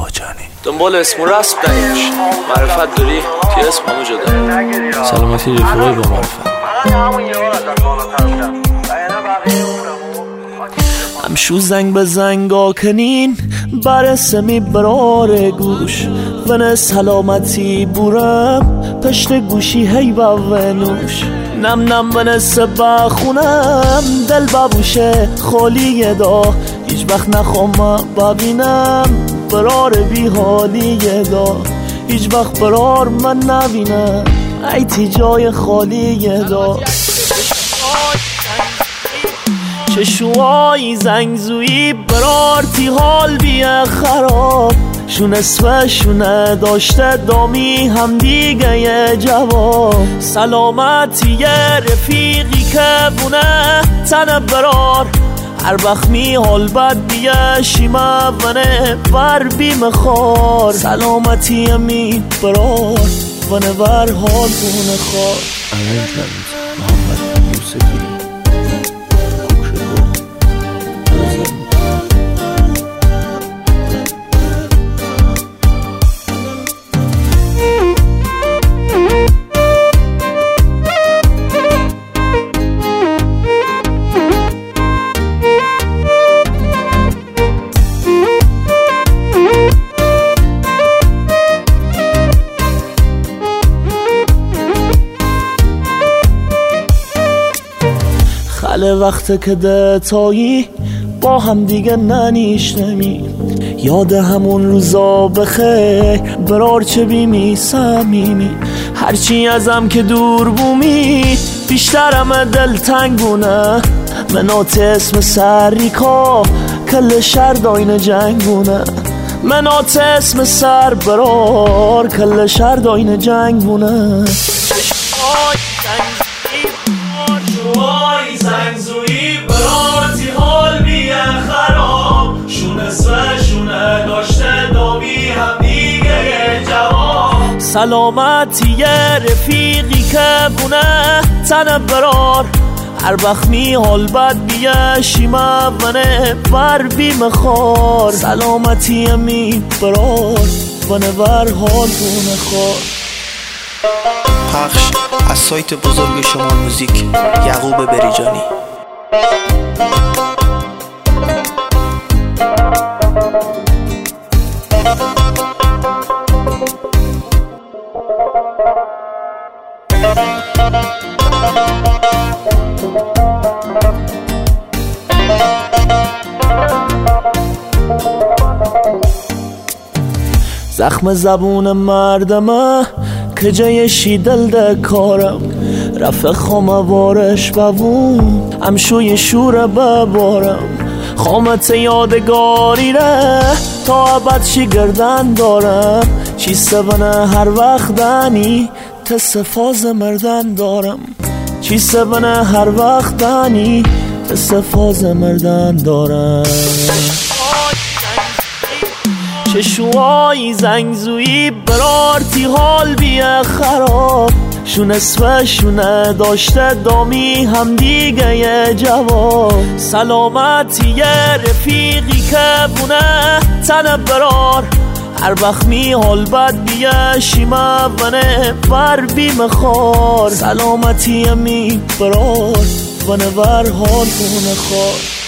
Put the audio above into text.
جانی. دنبال اسم و رسم نیش، معرفت داری که اسم همو جدا. سلامتی رفیقای با معرفت. همشو زنگ به زنگا کنین برسمی برار گوش ون سلامتی بورم پشت گوشی هی باونوش نم نم ون سبا خونم دل بابوشه خالیه دا هیچ وقت نخوام ببینم برار بی حالیه دا هیچ وقت برار من نبینم ایتی جای خالیه دا چشوهای زنگزویی برارتی حال بیه خراب شونه شونه داشته دامی هم دیگه یه جواب سلامتی یه رفیقی که بونه تن برار هر وقت می حال بد بیه شیمه ونه بر بیم خار سلامتی می برار ونه بر حال بونه خار امین تمیز محمد یوسفی خاله وقت که دتایی با هم دیگه ننیشنمی یاد همون روزا بخیر برار چه بیمی سمیمی هرچی ازم که دور بومی بیشترم دل تنگونه منات اسم سریکا کل شهر داین جنگونه منات اسم سر برار کل شهر داین جنگونه زنگزویی برارتی حال بیه خراب شونه شونه داشته دامی هم دیگه یه جواب سلامتی یه رفیقی که بونه تن برار هر وقت می حال بد بیه شیمه ونه بر بیم خار سلامتی می برار ونه بر حال بونه خار. پخش از سایت بزرگ شما موزیک یعقوب بریجانی. زخم زبون مردمه که جایشی دل ده کارم رفع خاموارش ببون همشوی شور ببارم خامت یادگاری ره تا ابد چی گردن دارم چی سبنه هر وقت دنی تصفاز مردن دارم چی سبنه هر وقت دنی تصفاز مردن دارم چشوهای زنگزویی برارتی حال بیه خراب شونه شونه داشته دامی هم دیگه یه جواب سلامتی یه رفیقی که بونه تن برار هر وقت می حال بد بیه شیمه ونه بر بیم خار سلامتی می برار ونه بر حال بونه خار.